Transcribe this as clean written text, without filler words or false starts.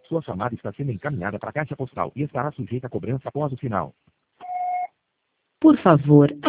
Sua chamada está sendo encaminhada para a caixa postal e estará sujeita a cobrança após o sinal. Por favor,